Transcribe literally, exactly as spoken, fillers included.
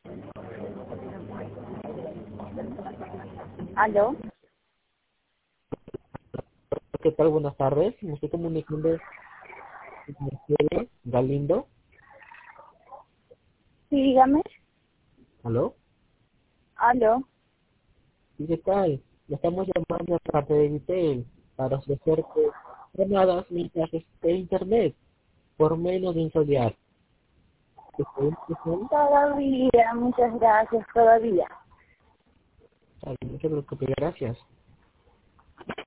¿Aló? ¿Qué tal? Buenas tardes. Me estoy comunicando con Mercedes Galindo. Sí, dígame. ¿Aló? ¿Aló? ¿Y qué tal? Le estamos llamando a parte de Vitel para ofrecerte llamadas, mensajes de internet por menos de un solar. ¿Está bien? ¿Está bien? Todavía, muchas gracias, todavía. Está bien, no se preocupe, gracias.